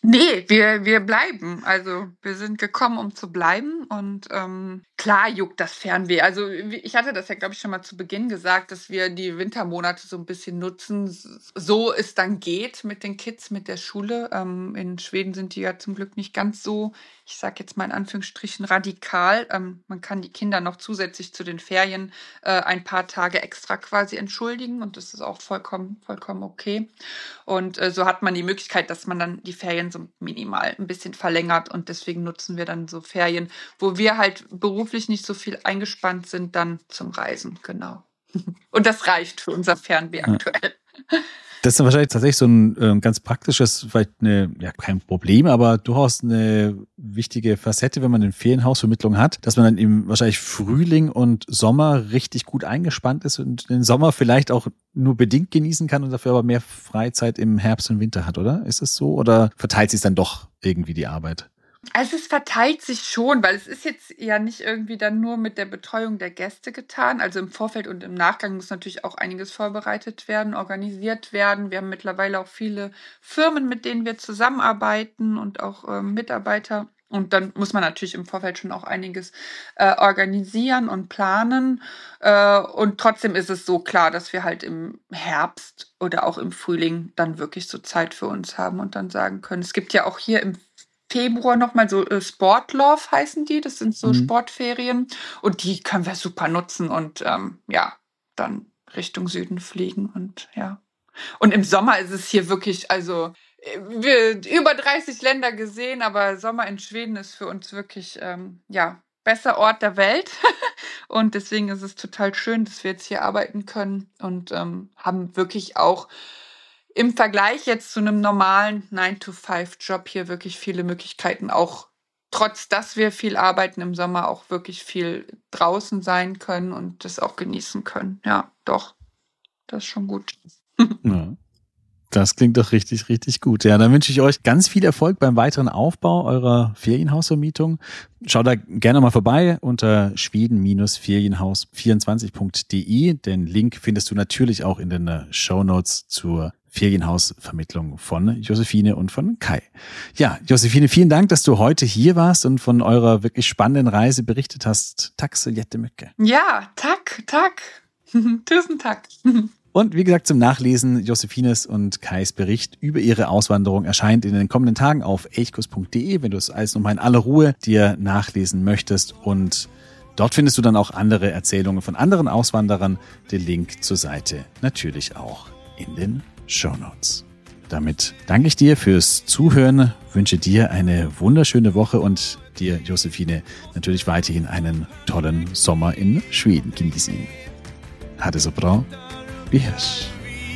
Nee, wir, wir bleiben. Also wir sind gekommen, um zu bleiben. Und ähm, klar juckt das Fernweh. Also wie- ich hatte das ja, glaube ich, schon mal zu Beginn gesagt, dass wir die Wintermonate so ein bisschen nutzen, s- so es dann geht mit den Kids, mit der Schule. Ähm, in Schweden sind die ja zum Glück nicht ganz so, ich sage jetzt mal in Anführungsstrichen, radikal. Ähm, man kann die Kinder noch zusätzlich zu den Ferien äh, ein paar Tage extra quasi entschuldigen. Und das ist auch vollkommen, vollkommen okay. Und äh, so hat man die Möglichkeit, dass man dann die Ferien so minimal ein bisschen verlängert. Und deswegen nutzen wir dann so Ferien, wo wir halt beruflich nicht so viel eingespannt sind, dann zum Reisen. Genau. Und das reicht für unser Fernweh Ja. aktuell. Das ist dann wahrscheinlich tatsächlich so ein ähm, ganz praktisches, vielleicht eine, ja, kein Problem, aber durchaus eine wichtige Facette, wenn man eine Ferienhausvermittlung hat, dass man dann im wahrscheinlich Frühling und Sommer richtig gut eingespannt ist und den Sommer vielleicht auch nur bedingt genießen kann und dafür aber mehr Freizeit im Herbst und Winter hat, oder? Ist das so? Oder verteilt sich dann doch irgendwie die Arbeit? Also es verteilt sich schon, weil es ist jetzt ja nicht irgendwie dann nur mit der Betreuung der Gäste getan. Also im Vorfeld und im Nachgang muss natürlich auch einiges vorbereitet werden, organisiert werden. Wir haben mittlerweile auch viele Firmen, mit denen wir zusammenarbeiten und auch ähm, Mitarbeiter. Und dann muss man natürlich im Vorfeld schon auch einiges äh, organisieren und planen. Äh, und trotzdem ist es so klar, dass wir halt im Herbst oder auch im Frühling dann wirklich so Zeit für uns haben und dann sagen können. Es gibt ja auch hier im Februar nochmal so äh, Sportlove heißen die. Das sind so Mhm. Sportferien. Und die können wir super nutzen und ähm, ja, dann Richtung Süden fliegen und ja. Und im Sommer ist es hier wirklich, also äh, wir über dreißig Länder gesehen, aber Sommer in Schweden ist für uns wirklich, ähm, ja, bester Ort der Welt. Und deswegen ist es total schön, dass wir jetzt hier arbeiten können und ähm, haben wirklich auch im Vergleich jetzt zu einem normalen nine to five Job hier wirklich viele Möglichkeiten, auch trotz dass wir viel arbeiten im Sommer, auch wirklich viel draußen sein können und das auch genießen können. Ja, doch, das ist schon gut. Ja. Das klingt doch richtig, richtig gut. Ja, dann wünsche ich euch ganz viel Erfolg beim weiteren Aufbau eurer Ferienhausvermietung. Schaut da gerne mal vorbei unter schweden ferienhaus vierundzwanzig punkt de. Den Link findest du natürlich auch in den Shownotes zur Ferienhausvermittlung von Josephine und von Kai. Ja, Josephine, vielen Dank, dass du heute hier warst und von eurer wirklich spannenden Reise berichtet hast. Tack så jättemycket. Ja, tack, tack. Tusen tack. Und wie gesagt, zum Nachlesen, Josephines und Kais Bericht über ihre Auswanderung erscheint in den kommenden Tagen auf elchkuss punkt de, wenn du es alles nochmal in aller Ruhe dir nachlesen möchtest. Und dort findest du dann auch andere Erzählungen von anderen Auswanderern. Den Link zur Seite natürlich auch in den Shownotes. Damit danke ich dir fürs Zuhören, wünsche dir eine wunderschöne Woche und dir, Josephine, natürlich weiterhin einen tollen Sommer in Schweden. Genieß ihn. Ha det så bra. Vi hörs.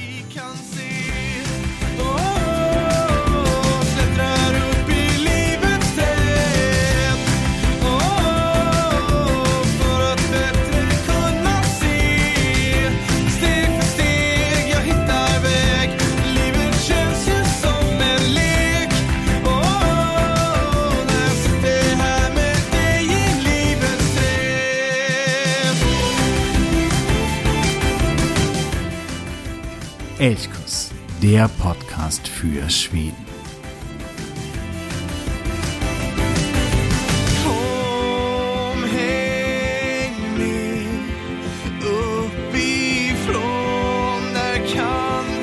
Elchkuss, der Podcast für Schweden. Kom häng med uppifrån, där kan